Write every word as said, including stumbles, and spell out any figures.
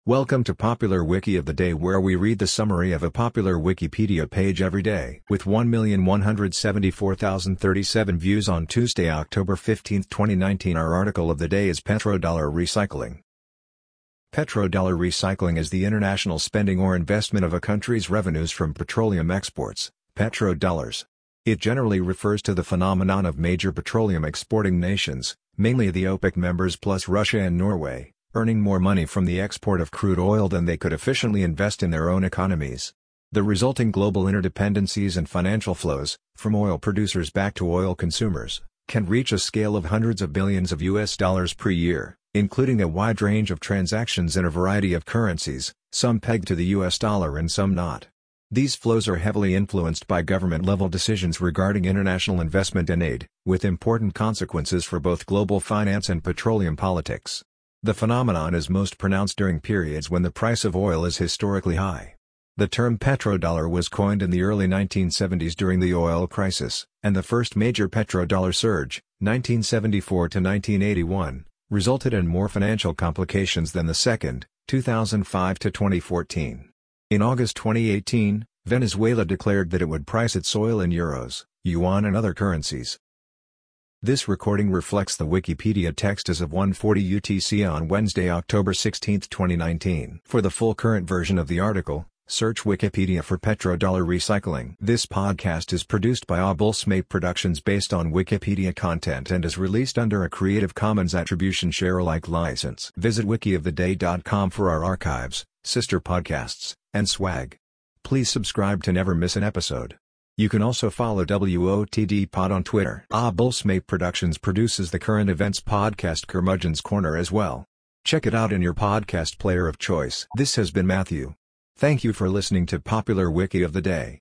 Welcome to Popular Wiki of the Day, where we read the summary of a popular Wikipedia page every day. With one million one hundred seventy-four thousand thirty-seven views on Tuesday, October fifteenth, twenty nineteen, our article of the day is Petrodollar Recycling. Petrodollar recycling is the international spending or investment of a country's revenues from petroleum exports, petrodollars. It generally refers to the phenomenon of major petroleum exporting nations, mainly the OPEC members plus Russia and Norway, earning more money from the export of crude oil than they could efficiently invest in their own economies. The resulting global interdependencies and financial flows, from oil producers back to oil consumers, can reach a scale of hundreds of billions of U S dollars per year, including a wide range of transactions in a variety of currencies, some pegged to the U S dollar and some not. These flows are heavily influenced by government-level decisions regarding international investment and aid, with important consequences for both global finance and petroleum politics. The phenomenon is most pronounced during periods when the price of oil is historically high. The term petrodollar was coined in the early nineteen seventies during the oil crisis, and the first major petrodollar surge, nineteen seventy-four to nineteen eighty-one, resulted in more financial complications than the second, two thousand five to twenty fourteen. In August twenty eighteen, Venezuela declared that it would price its oil in euros, yuan and other currencies. This recording reflects the Wikipedia text as of one forty U T C on Wednesday, October sixteenth, twenty nineteen. For the full current version of the article, search Wikipedia for petrodollar recycling. This podcast is produced by Abulsmape Productions based on Wikipedia content and is released under a Creative Commons Attribution Share Alike license. Visit wiki of the day dot com for our archives, sister podcasts, and swag. Please subscribe to never miss an episode. You can also follow W O T D Pod on Twitter. Abulsmape Productions produces the current events podcast Curmudgeon's Corner as well. Check it out in your podcast player of choice. This has been Matthew. Thank you for listening to Popular Wiki of the Day.